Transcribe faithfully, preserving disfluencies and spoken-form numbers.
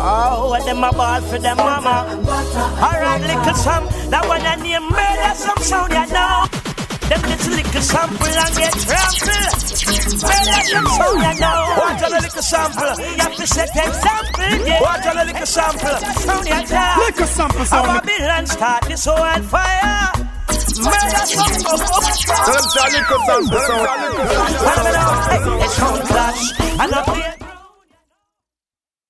Oh, what them a ball for them mama. Alright, little some. That one I name murder some sound you know. Them little little sample and get trampled. Murder some sound you know. Watch on a little sample. You have to set example. Yeah. Watch on a little sample. Sound you know. Little sample sound. Our Babylon start this whole fire. Murder some sound. Tell them to a little sample. Tell them to a little sample. It's on clash. And I play.